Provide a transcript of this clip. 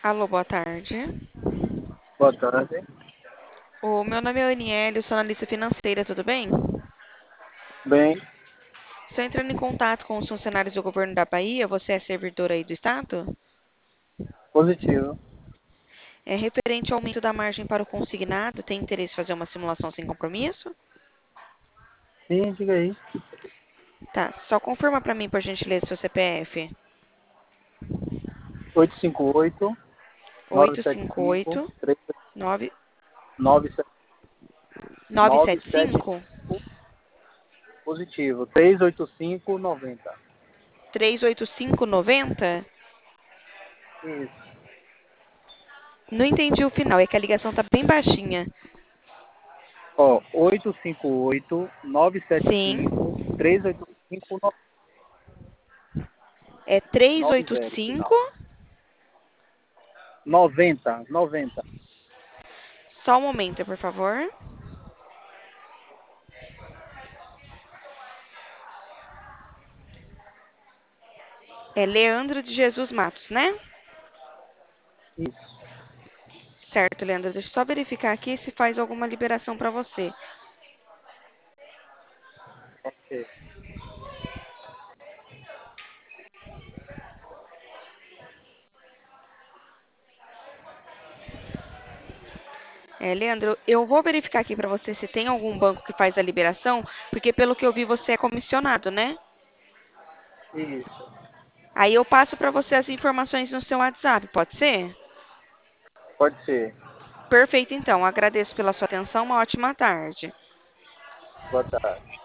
Alô, boa tarde. Boa tarde. O meu nome é Aniele, eu sou analista financeira, tudo bem? Bem, Estou entrando em contato com os funcionários do governo da Bahia, você é servidor aí do Estado? positivo. É referente ao aumento da margem para o consignado, tem interesse em fazer uma simulação sem compromisso? Sim, diga aí. Tá, só confirma para mim, por gentileza, seu CPF. 858 975 858 9 975 975 positivo. 38590. 38590? Isso. Não entendi o final, é que a ligação tá bem baixinha. Ó, 858 Sim, 975 385 é 90 385. final. 90. Só um momento, por favor. É Leandro de Jesus Matos, né? Isso. Certo, Leandro. Deixa eu só verificar aqui se faz alguma liberação para você. Ok. Leandro, eu vou verificar aqui para você se tem algum banco que faz a liberação, porque pelo que eu vi você é comissionado, né? Isso. Aí eu passo para você as informações no seu WhatsApp, pode ser? Pode ser. Perfeito, então. Agradeço pela sua atenção. Uma ótima tarde. Boa tarde.